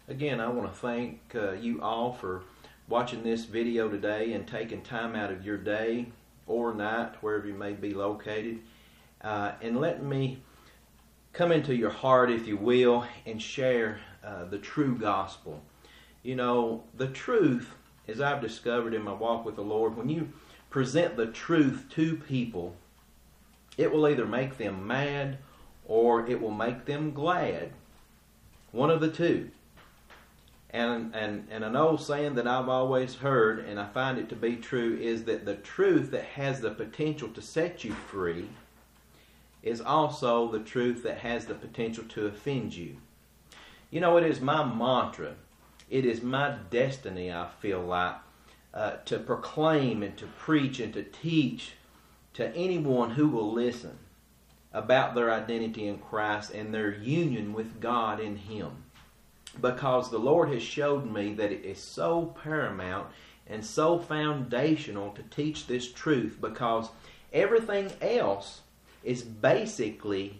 Again, I want to thank you all for watching this video today and taking time out of your day or night, wherever you may be located, and let me come into your heart, if you will, and share the true gospel. You know, the truth, as I've discovered in my walk with the Lord, when you present the truth to people, it will either make them mad or it will make them glad. One of the two. And an old saying that I've always heard, and I find it to be true, is that the truth that has the potential to set you free is also the truth that has the potential to offend you. You know, it is my mantra, it is my destiny, I feel like, to proclaim and to preach and to teach to anyone who will listen about their identity in Christ and their union with God in Him. Because the Lord has showed me that it is so paramount and so foundational to teach this truth, because everything else is basically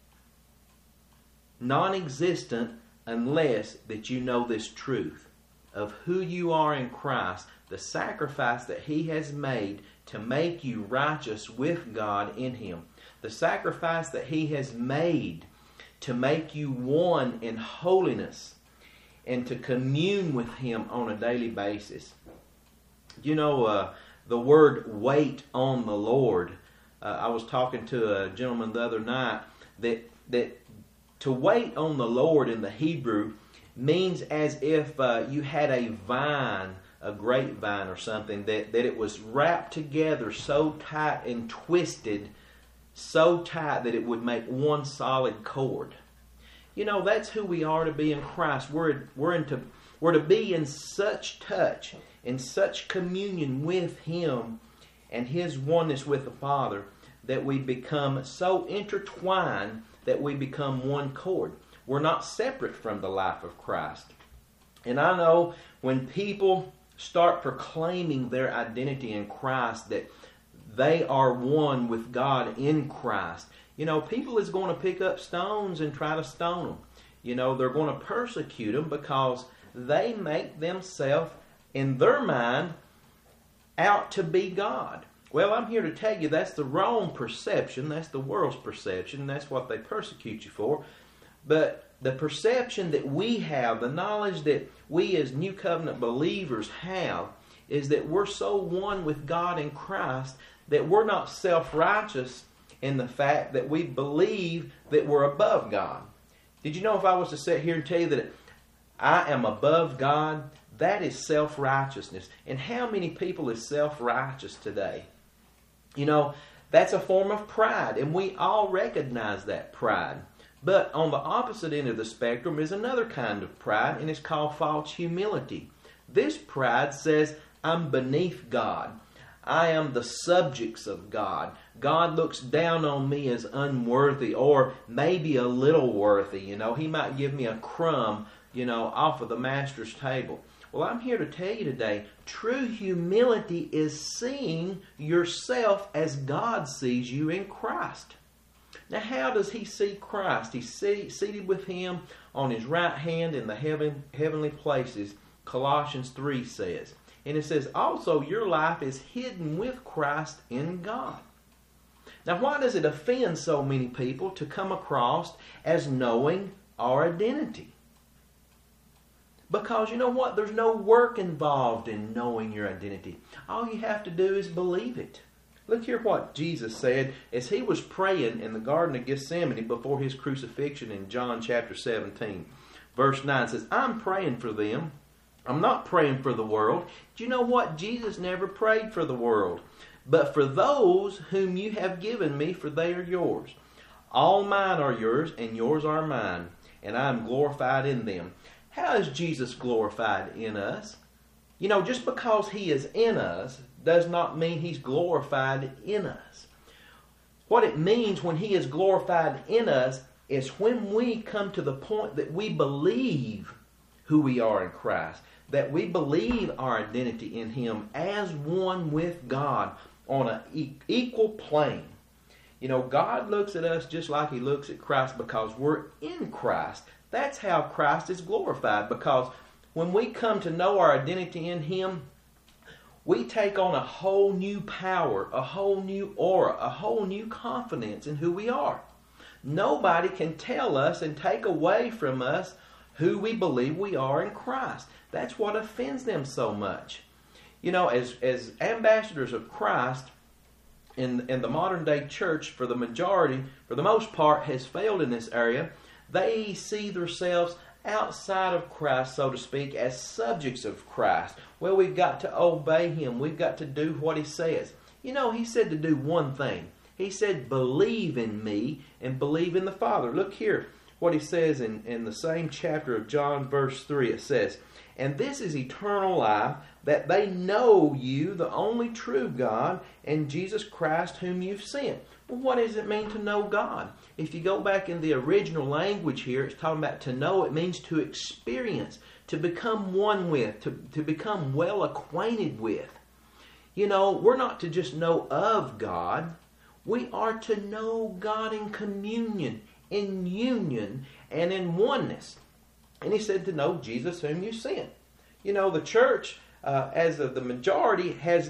non-existent unless that you know this truth of who you are in Christ, the sacrifice that He has made to make you righteous with God in Him, the sacrifice that He has made to make you one in holiness and to commune with Him on a daily basis. You know, the word wait on the Lord, I was talking to a gentleman the other night that to wait on the Lord in the Hebrew means as if you had a vine, a grapevine or something, that it was wrapped together so tight and twisted, so tight that it would make one solid cord. You know, that's who we are to be in Christ. We're to be in such touch, in such communion with Him and His oneness with the Father, that we become so intertwined that we become one cord. We're not separate from the life of Christ. And I know when people start proclaiming their identity in Christ, that they are one with God in Christ, you know, people is going to pick up stones and try to stone them. You know, they're going to persecute them because they make themselves, in their mind, out to be God. Well, I'm here to tell you that's the wrong perception. That's the world's perception. That's what they persecute you for. But the perception that we have, the knowledge that we as New Covenant believers have, is that we're so one with God in Christ that we're not self-righteous in the fact that we believe that we're above God. Did you know, if I was to sit here and tell you that I am above God, that is self-righteousness. And how many people is self-righteous today? You know, that's a form of pride, and we all recognize that pride. But on the opposite end of the spectrum is another kind of pride, and it's called false humility. This pride says, I'm beneath God. I am the subjects of God. God looks down on me as unworthy, or maybe a little worthy. You know, He might give me a crumb, you know, off of the Master's table. Well, I'm here to tell you today, true humility is seeing yourself as God sees you in Christ. Now, how does He see Christ? He's seated with Him on His right hand in the heavenly places, Colossians 3 says. And it says, also, your life is hidden with Christ in God. Now, why does it offend so many people to come across as knowing our identity? Because you know what? There's no work involved in knowing your identity. All you have to do is believe it. Look here what Jesus said as He was praying in the Garden of Gethsemane before His crucifixion in John chapter 17. Verse 9 says, I'm praying for them. I'm not praying for the world. Do you know what? Jesus never prayed for the world, but for those whom you have given me, for they are yours. All mine are yours, and yours are mine, and I am glorified in them. How is Jesus glorified in us? You know, just because He is in us does not mean He's glorified in us. What it means when He is glorified in us is when we come to the point that we believe who we are in Christ, that we believe our identity in Him as one with God on an equal plane. You know, God looks at us just like He looks at Christ because we're in Christ. That's how Christ is glorified, because when we come to know our identity in Him, we take on a whole new power, a whole new aura, a whole new confidence in who we are. Nobody can tell us and take away from us who we believe we are in Christ. That's what offends them so much. You know, as ambassadors of Christ, in the modern day church, for the most part, has failed in this area. They see themselves outside of Christ, so to speak, as subjects of Christ. Well, we've got to obey Him. We've got to do what He says. You know, He said to do one thing. He said, believe in me and believe in the Father. Look here what He says in the same chapter of John, verse 3. It says, and this is eternal life, that they know you, the only true God, and Jesus Christ whom you've sent. Well, what does it mean to know God? If you go back in the original language here, it's talking about to know. It means to experience, to become one with, to become well acquainted with. You know, we're not to just know of God. We are to know God in communion, in union, and in oneness. And He said to know Jesus whom you sent. You know, the church, as the majority, has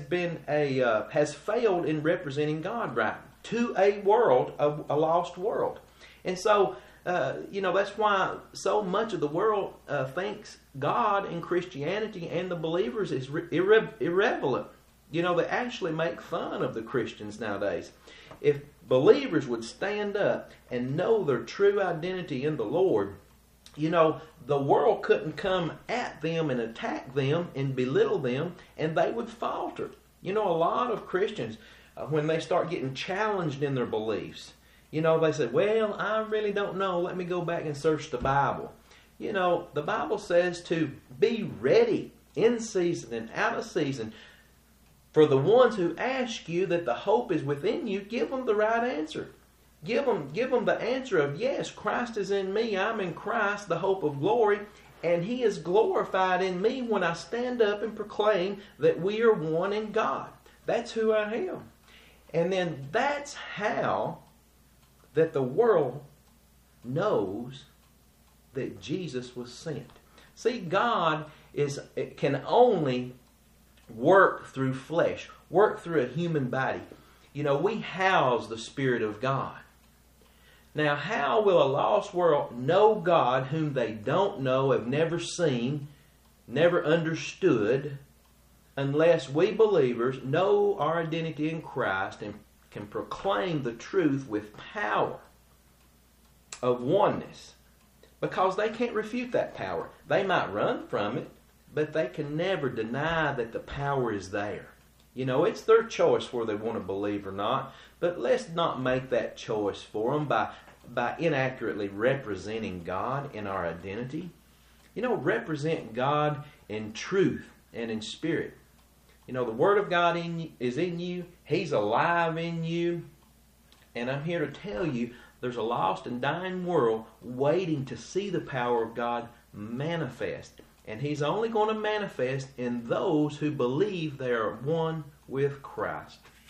failed in representing God right to a world, a lost world. And so, you know, that's why so much of the world thinks God and Christianity and the believers is irrelevant. You know, they actually make fun of the Christians nowadays. If believers would stand up and know their true identity in the Lord, you know, the world couldn't come at them and attack them and belittle them, and they would falter. You know, a lot of Christians, when they start getting challenged in their beliefs, you know, they say, well, I really don't know. Let me go back and search the Bible. You know, the Bible says to be ready in season and out of season. For the ones who ask you that the hope is within you, give them the right answer. Give them the answer of, yes, Christ is in me. I'm in Christ, the hope of glory. And He is glorified in me when I stand up and proclaim that we are one in God. That's who I am. And then that's how that the world knows that Jesus was sent. See, God can only work through flesh, work through a human body. You know, we house the Spirit of God. Now, how will a lost world know God whom they don't know, have never seen, never understood, unless we believers know our identity in Christ and can proclaim the truth with power of oneness? Because they can't refute that power. They might run from it, but they can never deny that the power is there. You know, it's their choice whether they want to believe or not, but let's not make that choice for them by inaccurately representing God in our identity. You know, represent God in truth and in spirit. You know, the Word of God is in you. He's alive in you. And I'm here to tell you, there's a lost and dying world waiting to see the power of God manifest. And He's only going to manifest in those who believe they are one with Christ.